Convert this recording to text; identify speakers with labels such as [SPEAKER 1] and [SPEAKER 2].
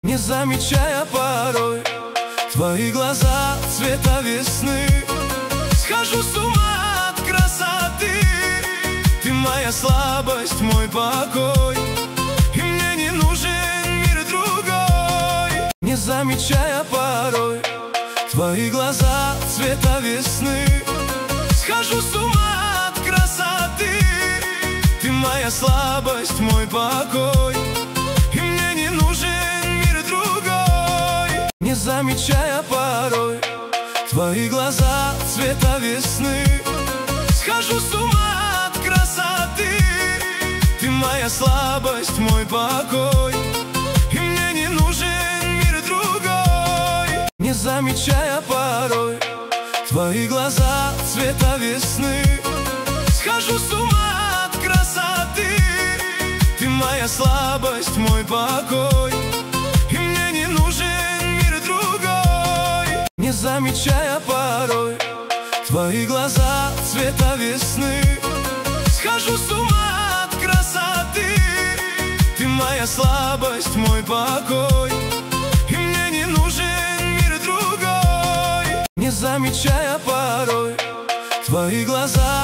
[SPEAKER 1] Не замечая порой твои глаза цвета весны. Схожу с ума от красоты. Ты моя слабость, мой покой, и мне не нужен мир другой. Не замечая порой твои глаза цвета весны. Схожу с ума от красоты. Ты моя слабость, мой покой, и мне не нужен мир другой. Не замечая порой твои глаза цвета весны. Схожу с ума от красоты. Ты моя слабость, мой покой, и мне не нужен мир другой. Не замечая порой твои глаза цвета весны. Схожу с ума от красоты. Ты моя слабость, мой покой, и мне не нужен мир другой. Не замечая порой твои глаза цвета весны. Схожу с ума от красоты. Ты моя слабость, мой покой, и мне не нужен мир другой. Не замечая порой твои глаза